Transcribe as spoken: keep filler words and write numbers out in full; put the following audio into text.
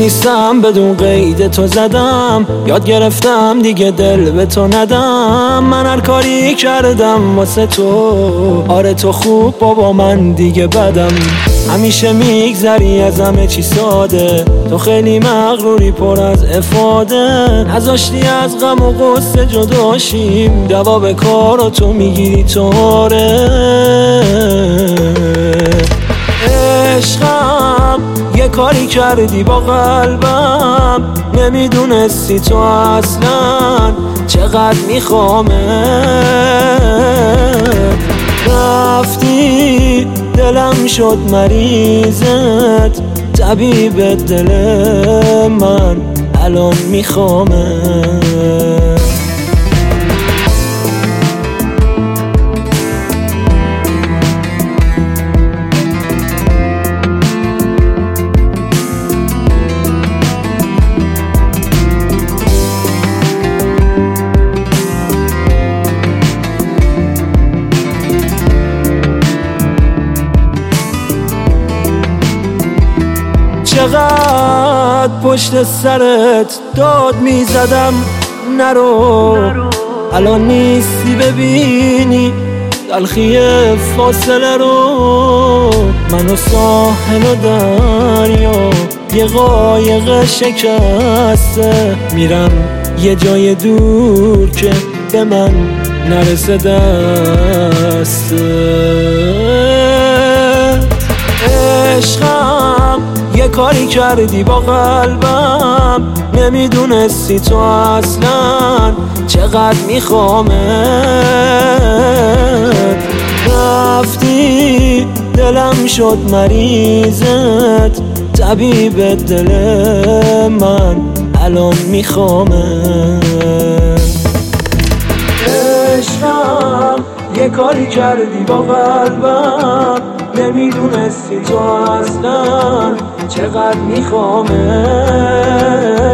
نیستم بدون قید تو زدم، یاد گرفتم دیگه دل به تو ندم. من هر کاری کردم واسه تو، آره تو خوب بابا من دیگه بدم. همیشه میگذری از همه چی ساده، تو خیلی مغروری پر از افاده. نذاشتی از غم و غصه جداشیم، دوا به کار و تو میگیری تو آره. عشقم یه کاری کردی با قلبم، نمیدونستی تو اصلا چقدر میخوامت. رفتی دلم شد مریضت، طبیب دل من الان میخوامت. چقدر پشت سرت داد میزدم نرو، الان نیستی ببینی تلخی فاصله رو. من و ساحل و دریا یه قایق شکسته، میرم یه جای دور که به من نرسه دست. عشقم یه کاری کردی با قلبم، نمیدونستی تو اصلا چقدر میخوامت. رفتی دلم شد مریضت، طبیب دل من الان میخوامت. عشقم یه کاری کردی با قلبم، نمیدونستی تو اصلا چقدر میخوامت.